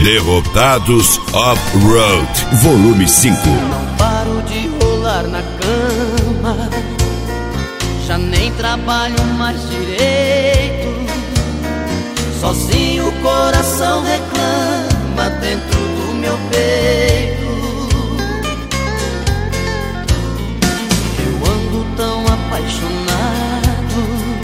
Derrotados Off-Road, volume 5. Não paro de rolar na cama, já nem trabalho mais direito. Sozinho o coração reclama dentro do meu peito. Eu ando tão apaixonado,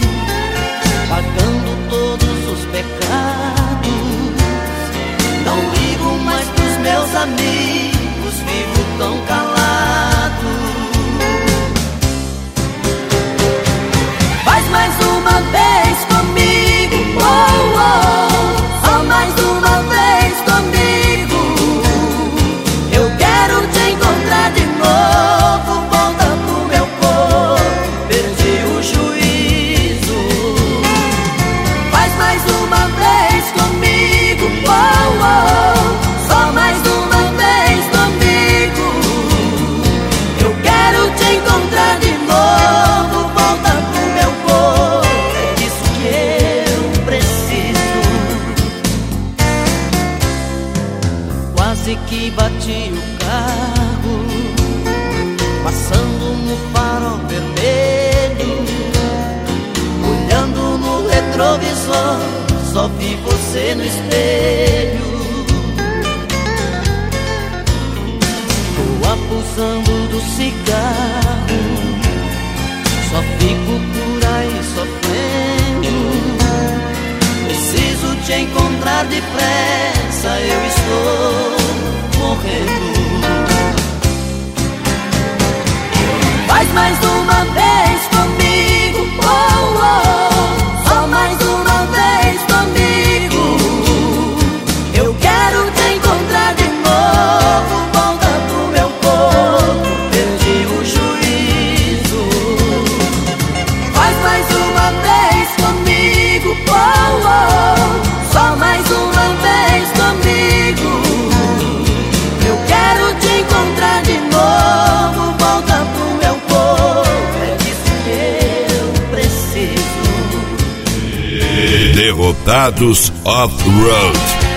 pagando todos os pecados. Não ligo mais pros meus amigos, vivo tão calado. Faz mais uma vez comigo, oh, oh, só mais uma vez comigo. Eu quero te encontrar de novo, volta pro meu corpo, perdi o juízo. Faz mais uma vez comigo, oh, oh, só mais uma vez comigo. Eu quero te encontrar de novo, volta pro meu corpo, é isso que eu preciso. Quase que bati o carro, passando no farol vermelho. Olhando no retrovisor, só vi você no espelho. Tô abusando do cigarro, só fico por aí sofrendo. Preciso te encontrar depressa, eu estou morrendo. Faz mais uma vez comigo, oh, oh, só mais uma vez comigo. Eu quero te encontrar de novo, volta pro meu corpo, perdi o juízo. Faz mais uma vez comigo, oh, oh, só mais uma vez comigo. Eu quero te encontrar de novo, volta pro meu corpo, é disso que eu preciso. Derrotados Off-Road.